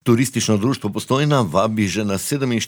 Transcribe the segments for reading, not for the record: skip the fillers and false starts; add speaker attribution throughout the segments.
Speaker 1: Turistično društvo Postojna vabi že na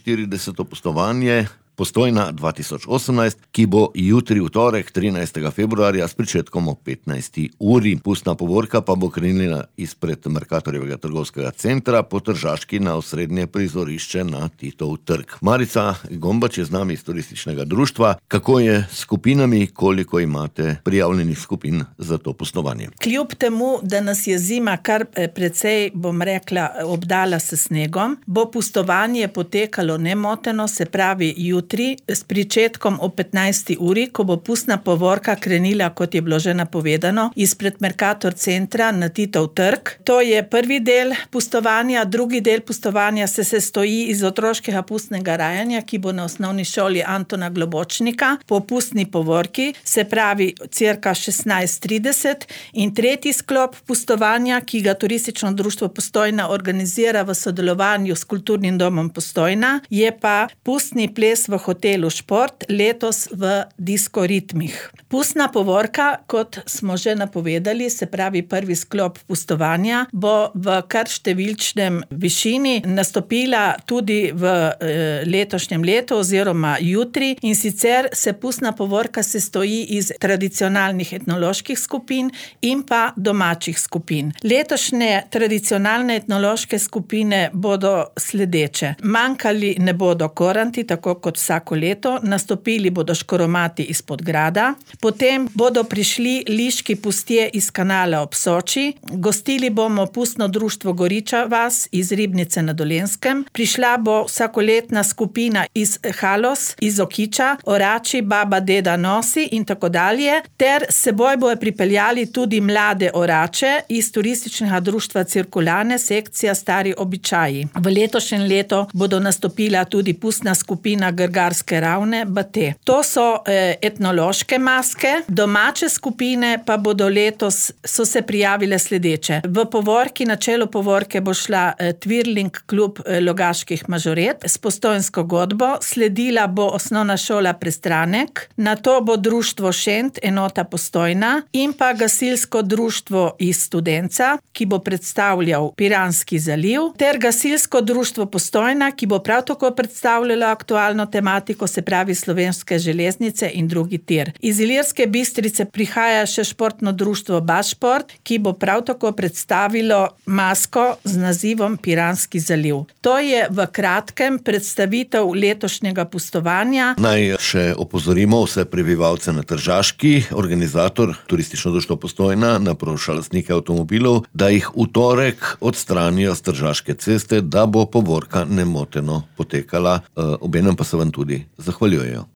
Speaker 1: 47. pustovanje Postojna 2018, ki bo jutri v torek 13. februarja s pričetkom ob 15. uri. Pustna povorka pa bo krenila izpred Mercatorjevega trgovskega centra po Tržaški na osrednje prizorišče na Titov trg. Marica Gombač je z nami iz turističnega društva. Kako je s skupinami, koliko imate prijavljenih skupin za to pustovanje?
Speaker 2: Kljub temu, da nas je zima kar precej, bom rekla, obdala s snegom, bo pustovanje potekalo nemoteno, se pravi jutri s pričetkom ob 15. uri, ko bo pustna povorka krenila, kot je bilo že napovedano, izpred Mercator centra na Titov trg. To je prvi del pustovanja. Drugi del pustovanja se sestoji iz otroškega pustnega rajanja, ki bo na osnovni šoli Antona Globočnika po pustni povorki, se pravi cirka 16:30, in tretji sklop pustovanja, ki ga Turistično društvo Postojna organizira v sodelovanju s Kulturnim domom Postojna, je pa pustni ples v hotelu Šport, letos v disko ritmih. Pustna povorka, kot smo že napovedali, se pravi prvi sklop pustovanja, bo v kar številčnem višini nastopila tudi v letošnjem letu oziroma jutri, in sicer se pustna povorka sestoji iz tradicionalnih etnoloških skupin in pa domačih skupin. Letošnje tradicionalne etnološke skupine bodo sledeče. Manjkali ne bodo koranti, tako kot vsako leto, nastopili bodo škoromati iz Podgrada, potem bodo prišli liški pustje iz Kanala ob Soči, gostili bomo pustno društvo Goriča vas iz Ribnice na Dolenjskem, prišla bo vsakoletna skupina iz Halos, iz Okiča, Orači, Baba, Deda nosi in tako dalje, ter seboj bojo pripeljali tudi mlade Orače iz Turističnega društva Cirkulane, sekcija Stari običaji. V letošnjem letu bodo nastopila tudi pustna skupina Grgarske ravne Bate. To so etnološke maske, domače skupine pa bodo letos, so se prijavile sledeče. V povorki, na čelu povorke bo šla Twirling klub Logaških mažoret s postojnsko godbo, sledila bo osnovna šola Prestranek, nato bo društvo Šent, enota Postojna, in pa gasilsko društvo iz Studenca, ki bo predstavljal Piranski zaliv, ter gasilsko društvo Postojna, ki bo prav tako predstavljalo aktualno tematiko, se pravi Slovenske železnice in drugi tir. Iz Ilirske Bistrice prihaja še športno društvo Bašport, ki bo prav tako predstavilo masko z nazivom Piranski zaliv. To je v kratkem predstavitev letošnjega pustovanja.
Speaker 1: Naj še opozorimo vse prebivalce na Tržaški, organizator Turistično društvo Postojna naproša lastnike avtomobilov, da jih v torek odstranijo z Tržaške ceste, da bo povorka nemoteno potekala, obenem pa se vam tudi zahvaljujejo.